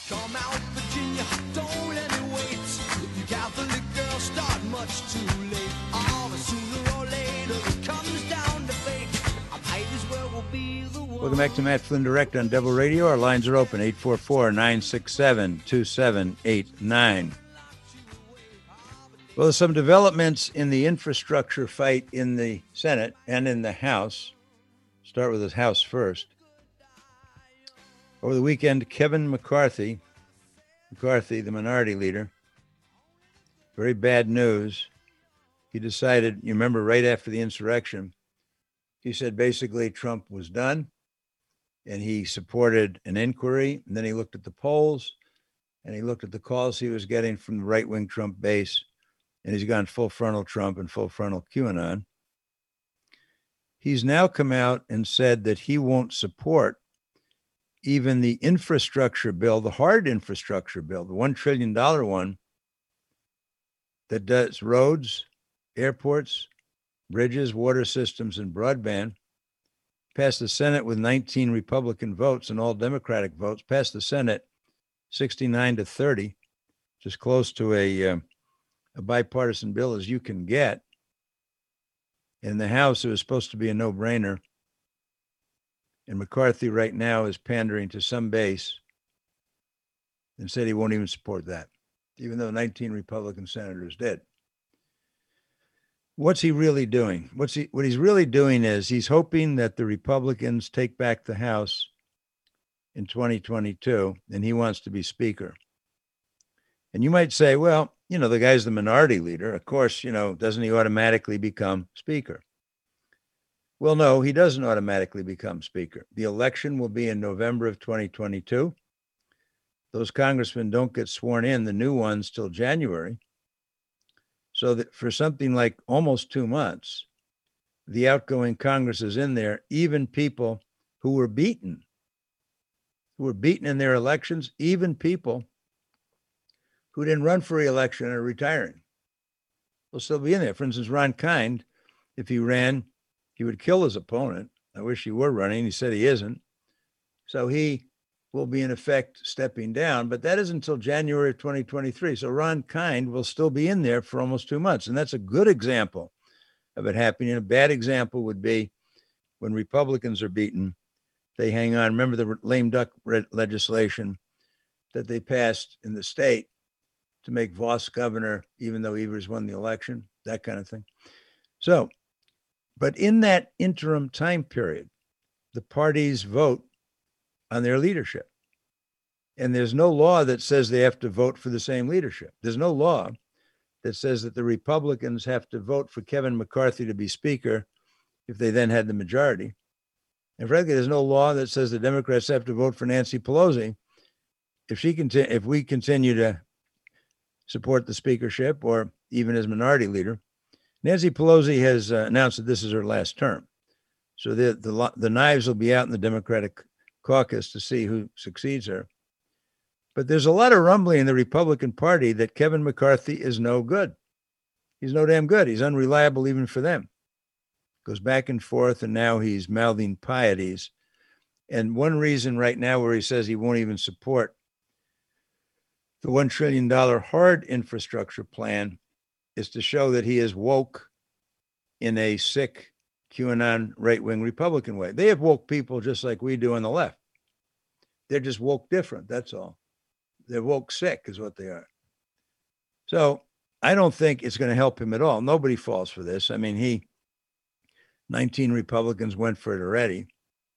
Come out, Virginia, don't let me wait. You Catholic girls start much too late. Oh, but sooner or later it comes down to fate. I might as well be the one. Welcome back to Matt Flynn Direct on Devil Radio. Our lines are open, 844-967-2789. Well, there's some developments in the infrastructure fight in the Senate and in the House. Start with the House first. Over the weekend, Kevin McCarthy, the minority leader, very bad news. He decided, you remember right after the insurrection, he said basically Trump was done and he supported an inquiry. And then he looked at the polls and he looked at the calls he was getting from the right-wing Trump base, and he's gone full frontal Trump and full frontal QAnon. He's now come out and said that he won't support even the infrastructure bill, the hard infrastructure bill, the $1 trillion one that does roads, airports, bridges, water systems, and broadband, passed the Senate with 19 Republican votes and all Democratic votes, passed the Senate 69-30, just close to a bipartisan bill as you can get. In the House, it was supposed to be a no-brainer. And McCarthy right now is pandering to some base and said he won't even support that, even though 19 Republican senators did. What's he really doing? What he's really doing is he's hoping that the Republicans take back the House in 2022, and he wants to be Speaker. And you might say, well, the guy's the minority leader. Of course, doesn't he automatically become Speaker? Well, no, he doesn't automatically become Speaker. The election will be in November of 2022. Those congressmen don't get sworn in, the new ones, till January. So that for something like almost 2 months, the outgoing Congress is in there, even people who were beaten in their elections, even people who didn't run for re-election and are retiring will still be in there. For instance, Ron Kind, if he ran, he would kill his opponent. I wish he were running. He said he isn't. So he will be, in effect, stepping down. But that isn't until January of 2023. So Ron Kind will still be in there for almost 2 months. And that's a good example of it happening. A bad example would be when Republicans are beaten, they hang on. Remember the lame duck legislation that they passed in the state to make Voss governor, even though Evers won the election, that kind of thing. So, but in that interim time period, the parties vote on their leadership. And there's no law that says they have to vote for the same leadership. There's no law that says that the Republicans have to vote for Kevin McCarthy to be Speaker if they then had the majority. And frankly, there's no law that says the Democrats have to vote for Nancy Pelosi if we continue to support the speakership or even as minority leader. Nancy Pelosi has announced that this is her last term. So the knives will be out in the Democratic caucus to see who succeeds her. But there's a lot of rumbling in the Republican Party that Kevin McCarthy is no good. He's no damn good. He's unreliable even for them. Goes back and forth, and now he's mouthing pieties. And one reason right now where he says he won't even support the $1 trillion hard infrastructure plan is to show that he is woke in a sick QAnon right-wing Republican way. They have woke people just like we do on the left. They're just woke different, that's all. They're woke sick is what they are. So I don't think it's going to help him at all. Nobody falls for this. I mean, 19 Republicans went for it already.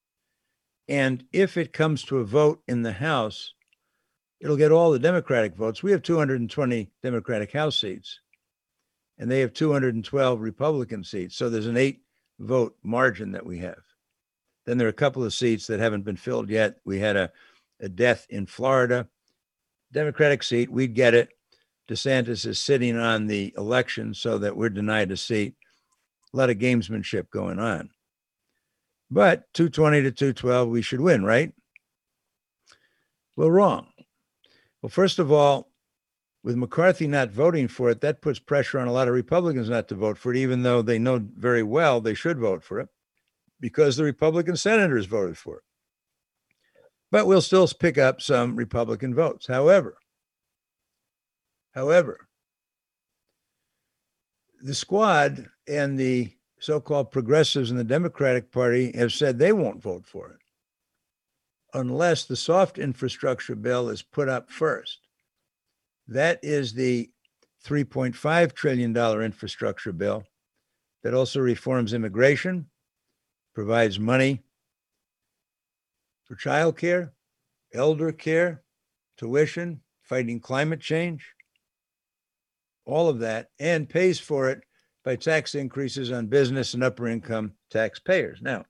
And if it comes to a vote in the House, it'll get all the Democratic votes. We have 220 Democratic House seats, and they have 212 Republican seats. So there's an 8-vote margin that we have. Then there are a couple of seats that haven't been filled yet. We had a death in Florida, Democratic seat. We'd get it. DeSantis is sitting on the election so that we're denied a seat. A lot of gamesmanship going on. But 220 to 212, we should win, right? Well, wrong. Well, first of all, with McCarthy not voting for it, that puts pressure on a lot of Republicans not to vote for it, even though they know very well they should vote for it, because the Republican senators voted for it. but we'll still pick up some Republican votes. However, the squad and the so-called progressives in the Democratic Party have said they won't vote for it unless the soft infrastructure bill is put up first. That is the $3.5 trillion infrastructure bill that also reforms immigration, provides money for childcare, elder care, tuition, fighting climate change, all of that, and pays for it by tax increases on business and upper income taxpayers. Now,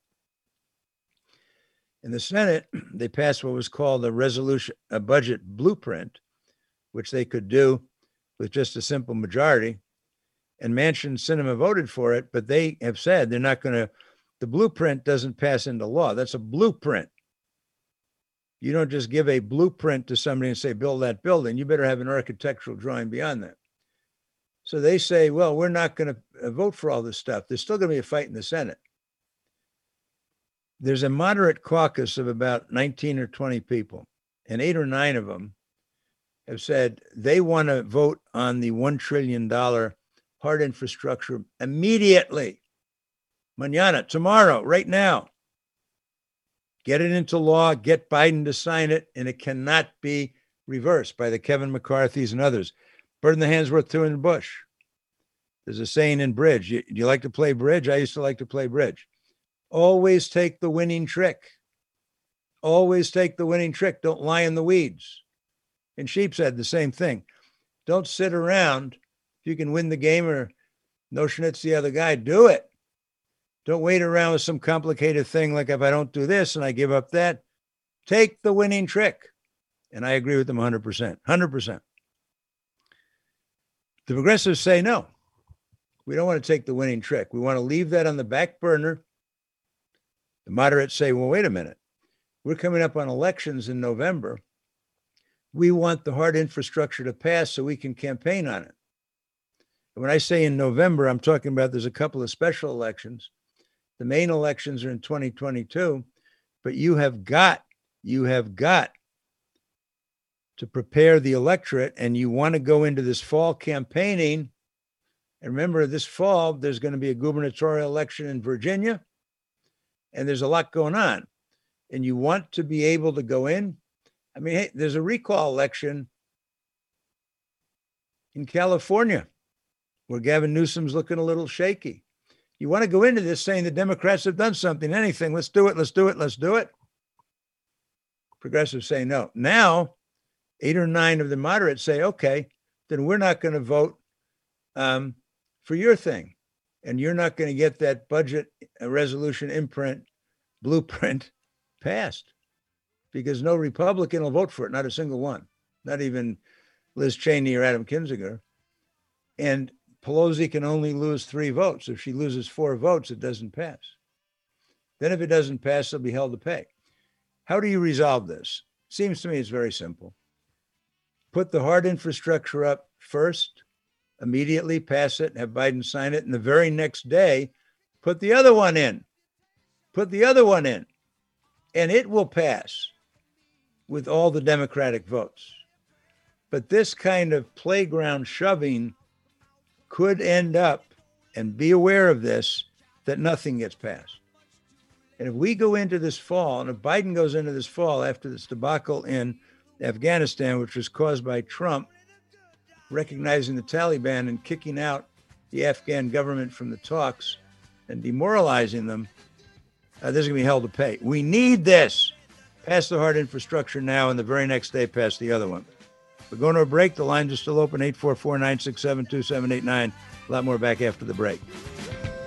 in the Senate, they passed what was called a budget blueprint, which they could do with just a simple majority. And Manchin and Sinema voted for it, but they have said they're not going to, the blueprint doesn't pass into law. That's a blueprint. You don't just give a blueprint to somebody and say, build that building. You better have an architectural drawing beyond that. So they say, well, we're not going to vote for all this stuff. There's still going to be a fight in the Senate. There's a moderate caucus of about 19 or 20 people, and 8 or 9 of them have said they want to vote on the $1 trillion hard infrastructure immediately. Mañana, tomorrow, right now. Get it into law, get Biden to sign it, and it cannot be reversed by the Kevin McCarthy's and others. Bird in the hand's worth two in the bush. There's a saying in bridge. Do you like to play bridge? I used to like to play bridge. Always take the winning trick. Always take the winning trick. Don't lie in the weeds. And Sheepshead, the same thing. Don't sit around. If you can win the game or notion it's the other guy, do it. Don't wait around with some complicated thing like if I don't do this and I give up that. Take the winning trick. And I agree with them 100%. 100%. The progressives say no. We don't want to take the winning trick. We want to leave that on the back burner. The moderates say, well, wait a minute. We're coming up on elections in November. We want the hard infrastructure to pass so we can campaign on it. And when I say in November, I'm talking about there's a couple of special elections. The main elections are in 2022, but you have got to prepare the electorate, and you want to go into this fall campaigning. And remember, this fall, there's going to be a gubernatorial election in Virginia, and there's a lot going on. And you want to be able to go in. I mean, hey, there's a recall election in California where Gavin Newsom's looking a little shaky. You want to go into this saying the Democrats have done something, anything. Let's do it. Let's do it. Let's do it. Progressives say no. Now, 8 or 9 of the moderates say, okay, then we're not going to vote for your thing. And you're not going to get that budget resolution blueprint passed because no Republican will vote for it. Not a single one, not even Liz Cheney or Adam Kinzinger. And Pelosi can only lose 3 votes. If she loses 4 votes, it doesn't pass. Then if it doesn't pass, they'll be held to pay. How do you resolve this? Seems to me it's very simple. Put the hard infrastructure up first, immediately pass it, have Biden sign it, and the very next day, put the other one in. Put the other one in. And it will pass with all the Democratic votes. But this kind of playground shoving could end up, and be aware of this, that nothing gets passed. And if we go into this fall, and if Biden goes into this fall after this debacle in Afghanistan, which was caused by Trump recognizing the Taliban and kicking out the Afghan government from the talks and demoralizing them, this is going to be hell to pay. We need this. Pass the hard infrastructure now, and the very next day, pass the other one. We're going to a break. The lines are still open, 844-967-2789. A lot more back after the break.